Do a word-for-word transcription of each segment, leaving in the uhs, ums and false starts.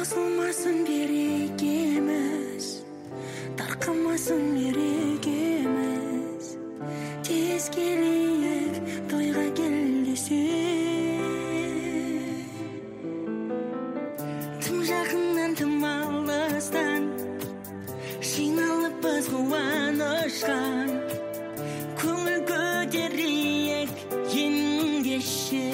Таусылмасын берекеміз, тарқамасын мерекеміз. Тез келейік тойға кел десең. Тым жақыннан тым алыстан жиналыппыз қуанышқа. Көңіл көтерейік ендеше.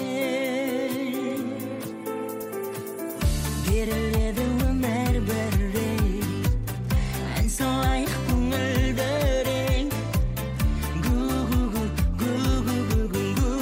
Беріледі өмір бір рет, ән салайық көңілдірек. Гу-гу-гу, гу-гу-гу-гу,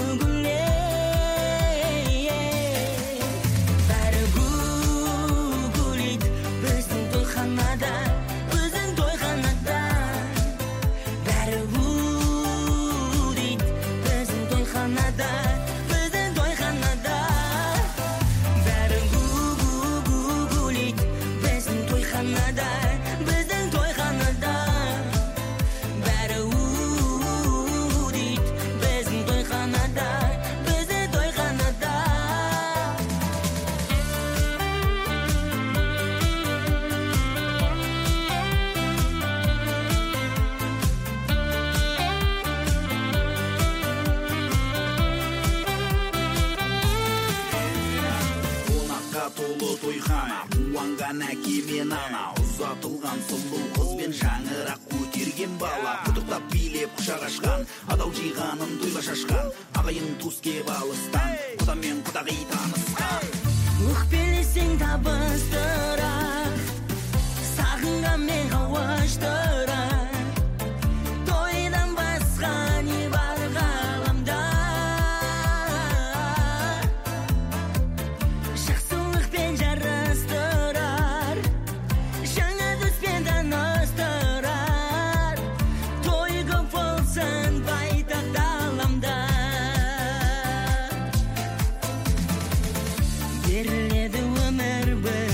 гу-гулей. Бәрі гу-гулейді біздің тойханада, біздің тойханада. Бәрі гу-дейді біздің тойханада, біздің тойханада. Бәрі гу-гу-гу-гулейді біздің тойханада, біздің тойханада. Бәрі у-дейді біздің тойханада, біздің тойханада. Қонаққа толы тойхана, қуанған әке мен ана, ұзатылған сұлу қыз бен шаңырақ көтерген бала. Құттықтап билеп құшақ ашқан, адал жиғанын тойға шашқан, ағайын туыс кеп алыстан, құда мен құдағи танысқан. Өкпелесең табыстырақ, сағынған мен қауыштырақ. Тойдан басқа не бар ғаламда? Жақсылықпен жарастырар, жаңа доспен таныстырар. Той көп болсын байтақ даламда. Беріледі өмір бір